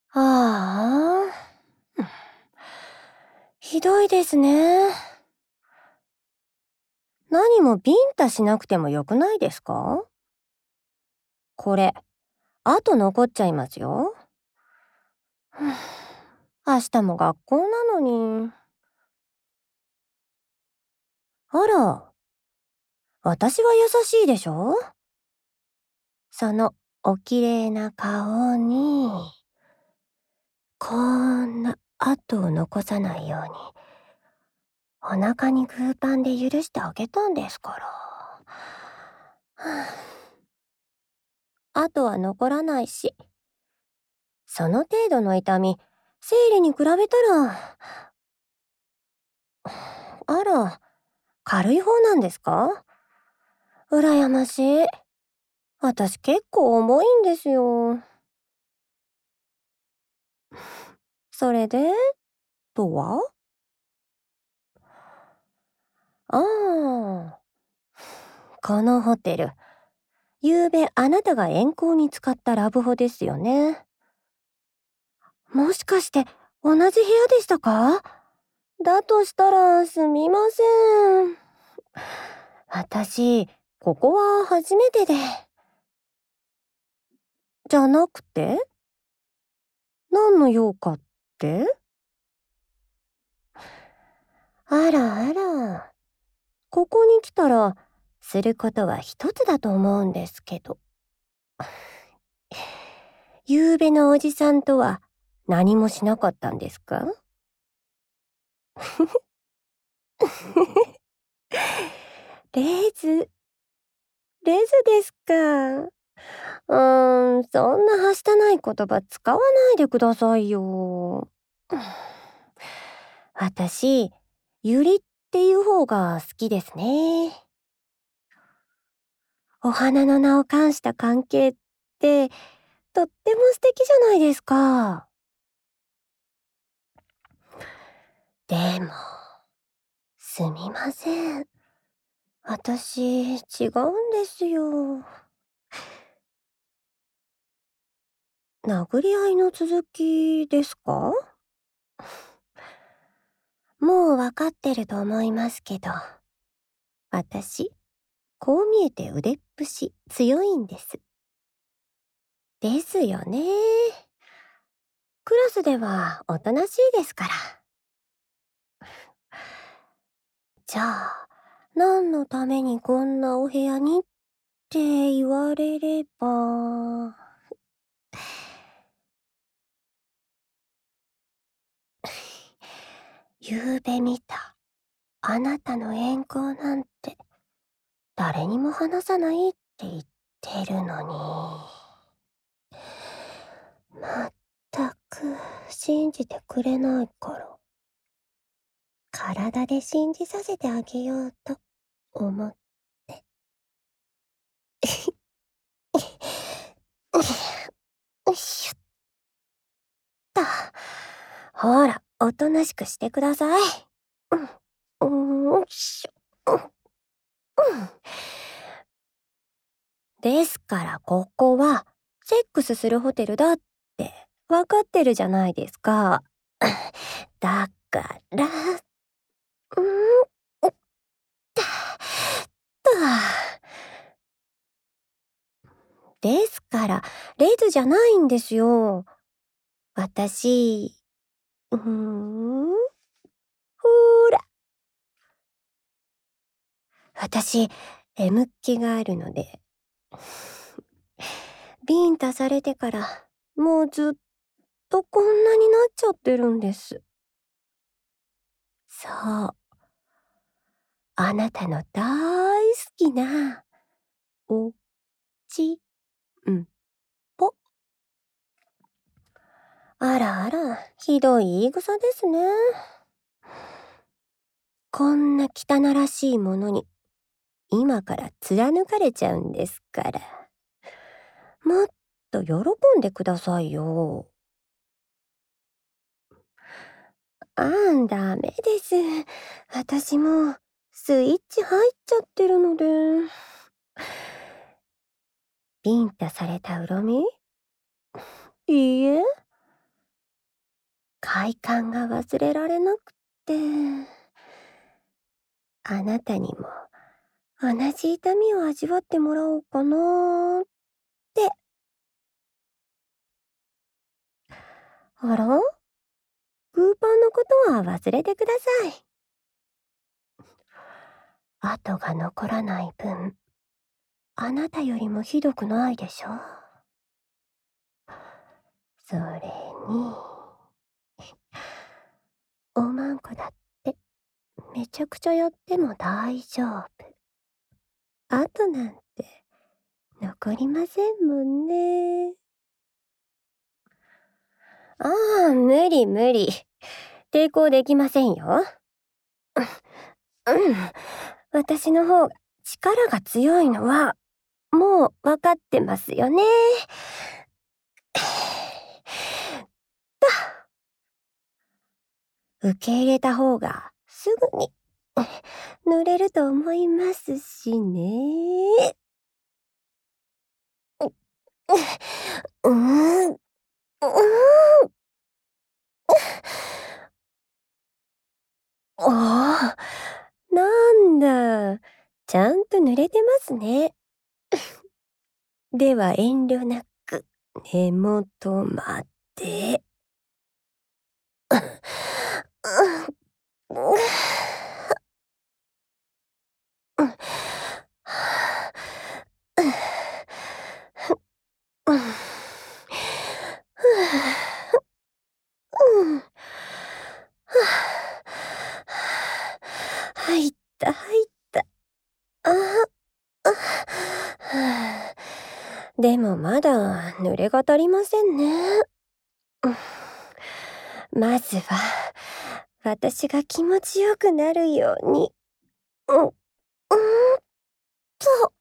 ああ、ひどいですね。何もビンタしなくてもよくないですか？これ、あと残っちゃいますよ。明日も学校なのに。あら、私は優しいでしょ？そのおきれいな顔に、こんな跡を残さないように、お腹にグーパンで許してあげたんですから。跡は残らないし、その程度の痛み、生理に比べたら、あら、軽い方なんですか？羨ましい。私結構重いんですよ。それで、とは？ああ、このホテル、昨べあなたが遠行に使ったラブホですよね。もしかして同じ部屋でしたか？だとしたらすみません。私、ここは初めてで。じゃなくて？何の用かって？あらあら。ここに来たら、することは一つだと思うんですけど。昨べのおじさんとは何もしなかったんですか？レズ、レズですか。そんなはしたない言葉使わないでくださいよ。私、ゆりっていう方が好きですね。お花の名を冠した関係って、とっても素敵じゃないですか。でも、すみません。私、違うんですよ。殴り合いの続きですか？もうわかってると思いますけど、私、こう見えて腕っぷし強いんです。ですよね。クラスではおとなしいですから。じゃあ、何のためにこんなお部屋にって言われれば、昨べ見たあなたの怨恨なんて誰にも話さないって言ってるのに。まったく信じてくれないから、体で信じさせてあげようと思って。よいしょっと。ほら、おとなしくしてください。うん、よいしょ。ですからここはセックスするホテルだってわかってるじゃないですか。だから、おったと。ですから、レズじゃないんですよ。私、ほーら、私、M っ気があるので、ビンタされてから、もうずっとこんなになっちゃってるんです。そう、あなたの大好きな、おちんぽ。あらあら、ひどい言い草ですね。こんな汚らしいものに、今から貫かれちゃうんですから。もっと喜んでくださいよ。ダメです。私もスイッチ入っちゃってるので。ビンタされたうろみ？いいえ、 快感が忘れられなくて。あなたにも同じ痛みを味わってもらおうかなって。あら？グーパンのことは忘れてください。跡が残らない分、あなたよりもひどくないでしょ。それに、おまんこだってめちゃくちゃやっても大丈夫。跡なんて残りませんもんね。ああ、無理無理。抵抗できませんよ。うん。私の方が力が強いのはもう分かってますよね。受け入れた方がすぐに濡れると思いますしね。うーん、うーん。ああ、なんだ。ちゃんと濡れてますね。では遠慮なく根元まで。入った入った。ああ。でもまだ濡れが足りませんね。まずは私が気持ちよくなるように。と。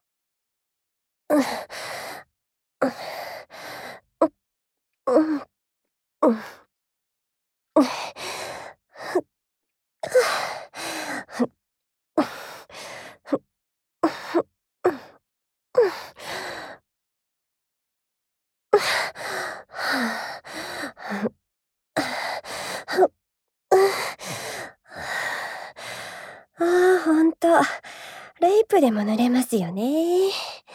ああ、ほんと。レイプでも濡れますよね。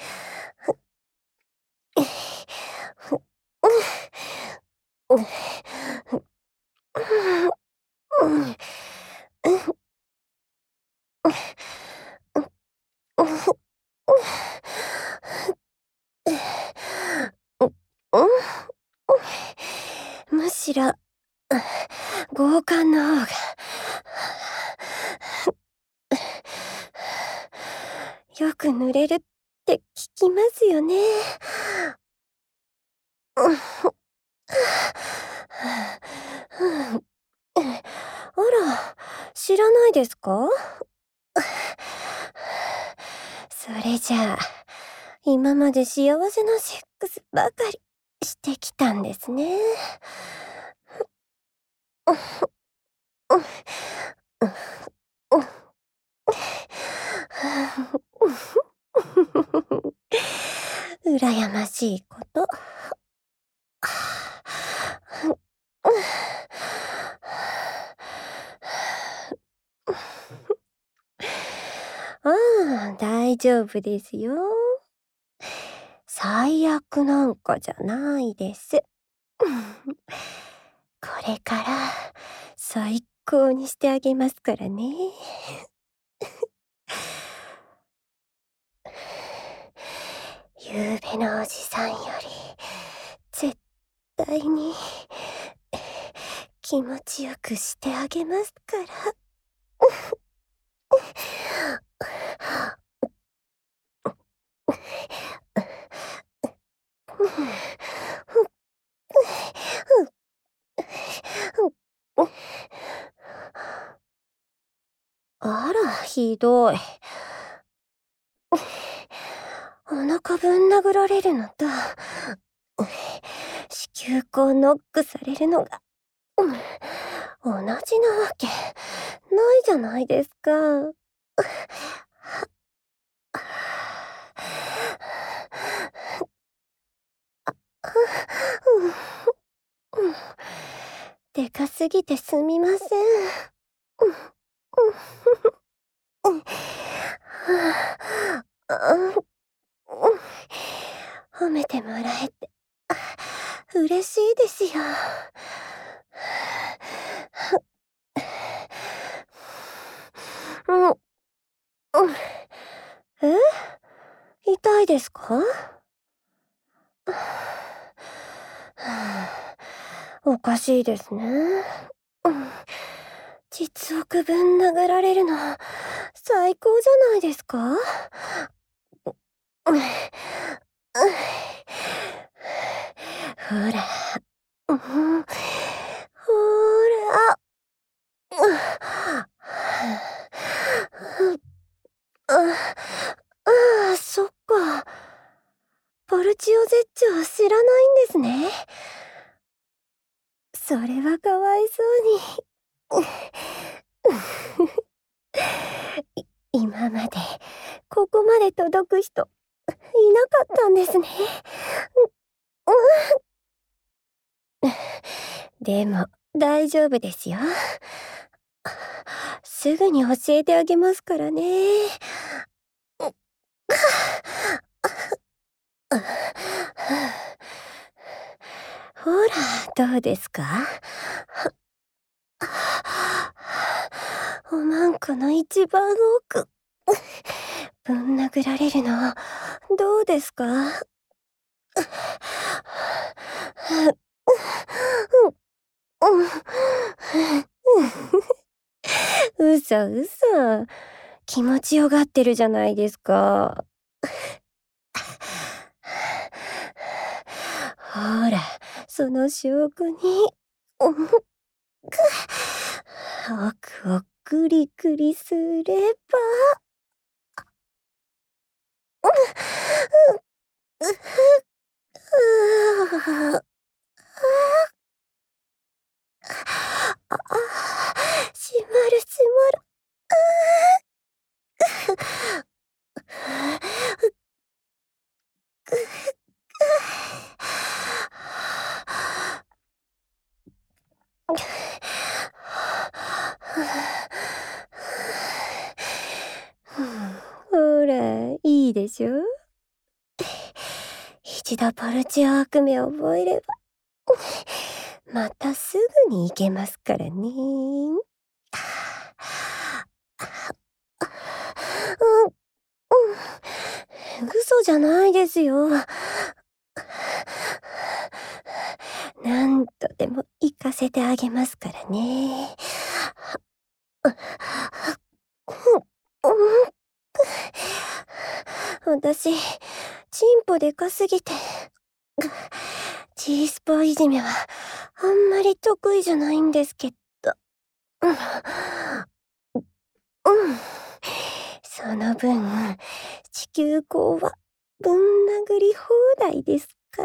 むしろ、強姦の方が。よく濡れるって聞きますよね。あら、知らないですか？それじゃあ、今まで幸せなセックスばかりしてきたんですね。羨ましいこと。ああ、大丈夫ですよ。最悪なんかじゃないです。これから最高にしてあげますからね。ゆうべのおじさんより絶対に気持ちよくしてあげますから。あら、ひどい。お腹ぶん殴られるのと、子宮口ノックされるのが、同じなわけないじゃないですか。 でかすぎてすみません。褒めてもらえて嬉しいですよ。え？痛いですか？おかしいですね。実億分殴られるの最高じゃないですか？ほら、ほら。そっか。ポルチオ絶頂知らないんですね。それはかわいそうに。今まで、ここまで届く人、いなかったんですね。でも、大丈夫ですよ。すぐに教えてあげますからね。ほら、どうですか？おまんこの一番奥。ぶん殴られるの、どうですか？嘘嘘。気持ちよがってるじゃないですか。ほら、その証拠に、奥をクリクリすれば。閉まる閉まる。ほら、いいでしょ？一度ポルチオ悪夢を覚えれば、またすぐに行けますからね。嘘じゃないですよ。何度でも行かせてあげますからね。私、チンポでかすぎて、G スポいじめはあんまり得意じゃないんですけど。その分、地球校はぶん殴り放題ですから。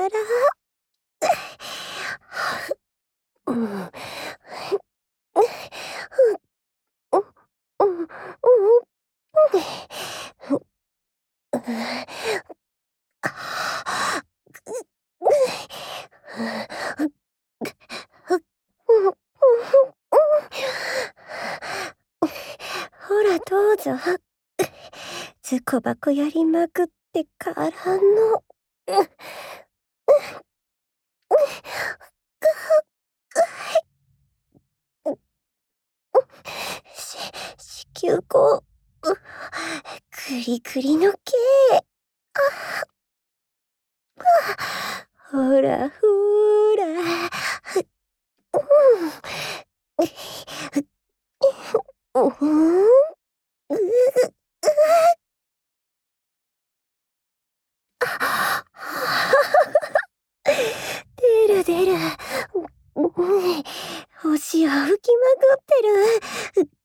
ほらどうぞ。ズコ箱やりまくってからの。子宮口、クリクリの毛。ほらほら。出る出る。星を吹きまくってる。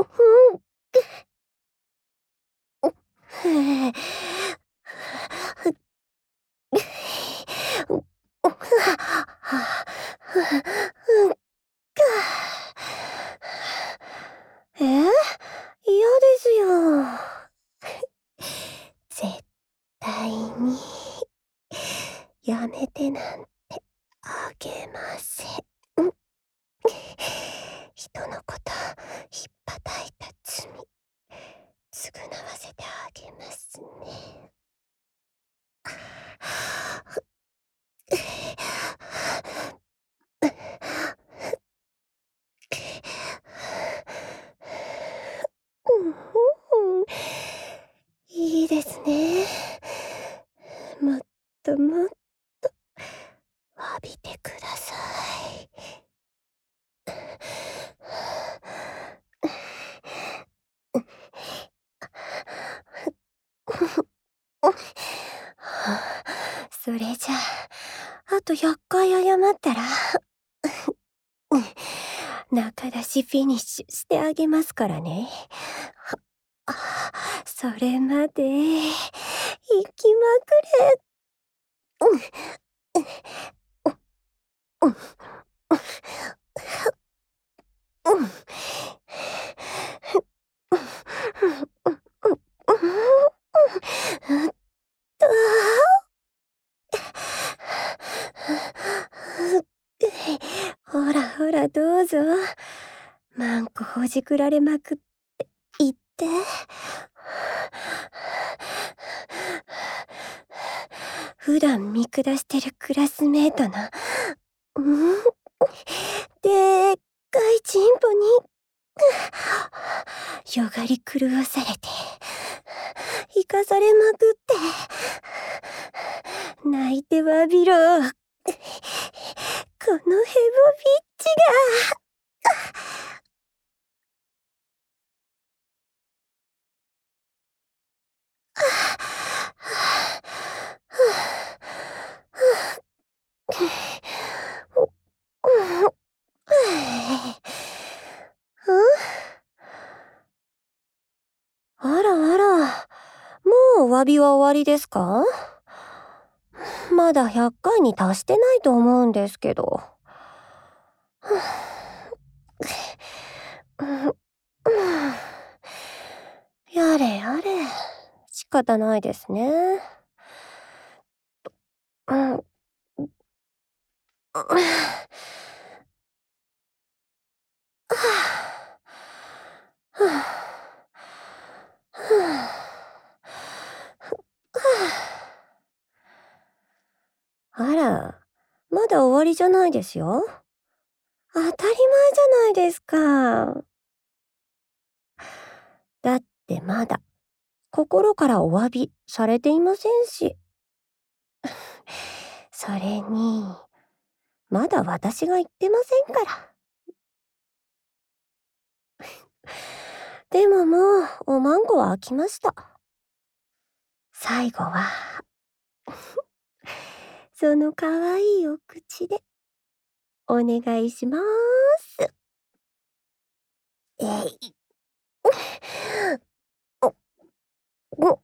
嫌ですよ。絶対にやめてなんてあげません。 てください。それじゃあと100回謝ったら仲出しフィニッシュしてあげますからね。それまで行きまくれ。ほらほらどうぞ。マンコほじくられまくって言って。普段見下してるクラスメートの、でっかいチンポに、よがり狂わされて、生かされまくって、泣いてわびろ。このヘボビッチが。あらあら、もうお詫びは終わりですか？まだ100回に達してないと思うんですけど。やれやれ、仕方ないですね。あら、まだ終わりじゃないですよ。当たり前じゃないですか。だってまだ心からお詫びされていませんし。それに、まだ私が言ってませんから。でももうおまんこは飽きました。最後はそのかわいいお口でお願いします。おお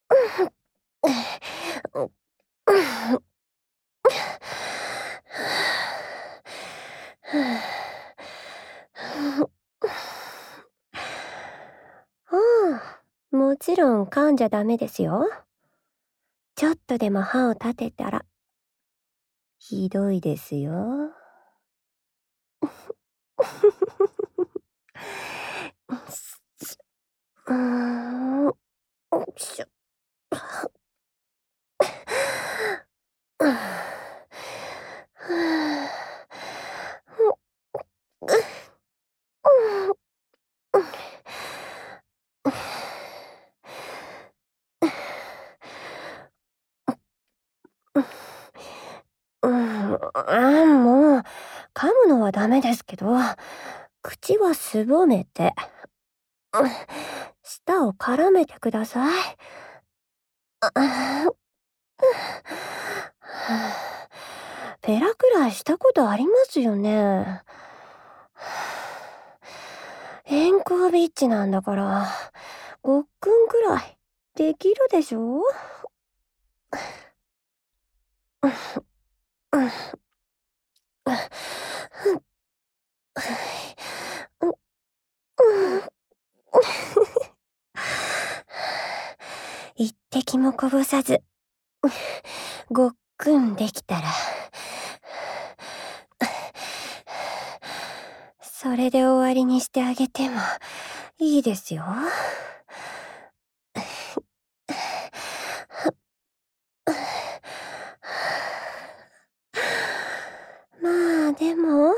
もちろん噛んじゃダメですよ。ちょっとでも歯を立てたらひどいですよ。うーん、しょ。もう、噛むのはダメですけど、口はすぼめて、舌を絡めてください。ペラくらいしたことありますよね。健康ビッチなんだから、ごっくんくらいできるでしょ？一滴もこぼさず、ごっくんできたら、それで終わりにしてあげてもいいですよ。まあでも、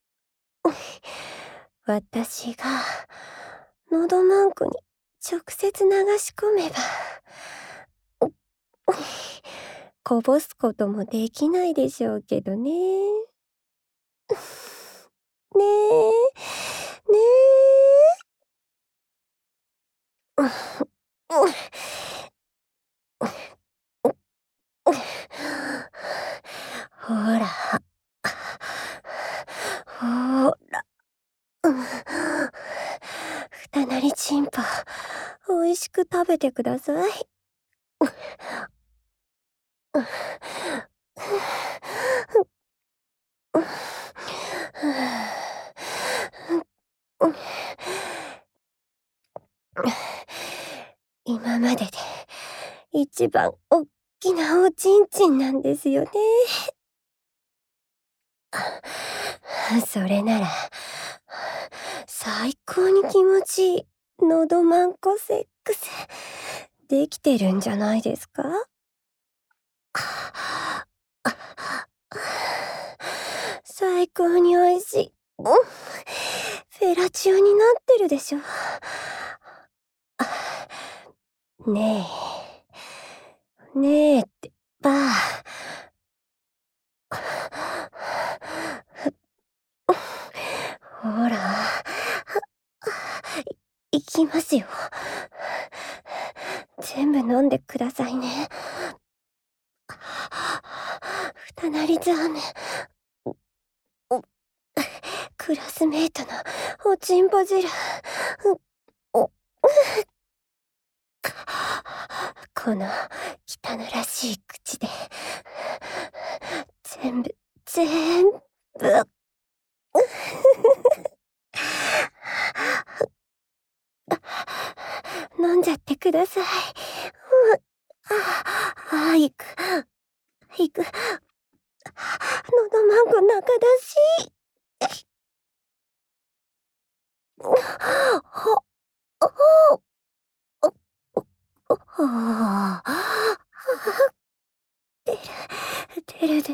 私が喉マンコに直接流し込めば、 こぼすこともできないでしょうけどね。ねえ、ねえ。ほら。ほら。ふたなりチンパ、美味しく食べてください。今までで一番おっきなおちんちんなんですよね。それなら、最高に気持ちいいのどまんこセックス、できてるんじゃないですか？最高に美味しい。フェラチオになってるでしょ。ねえ。ねえってば。ほら。いきますよ。全部飲んでくださいね。ふたなりザーメン。クラスメートのおちんぽ汁。この汚らしい口で全部飲んじゃってください。いく。のどまんこ中だし。出る。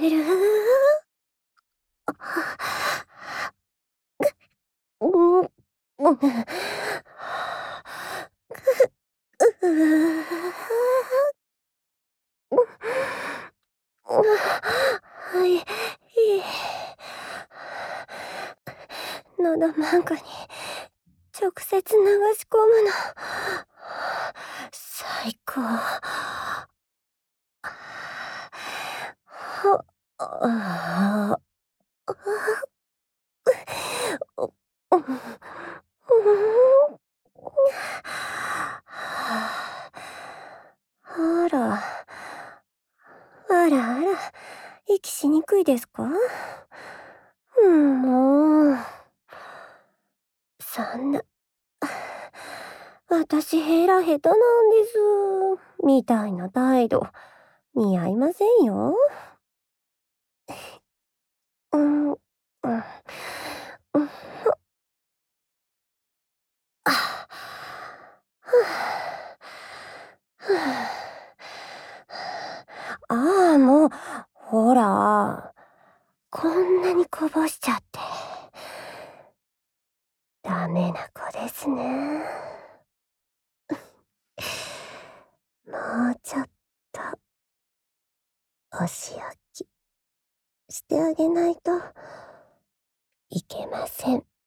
はい、のどまんこに直接流し込むの。最高。あら。息しにくいですか？もう。そんな。私ヘラ下手なんです。みたいな態度、似合いませんよ。うん、うん、うん。ああ、もう、ほら、こんなにこぼしちゃって。ダメな子ですね。もうちょっと、お仕置きしてあげないといけません。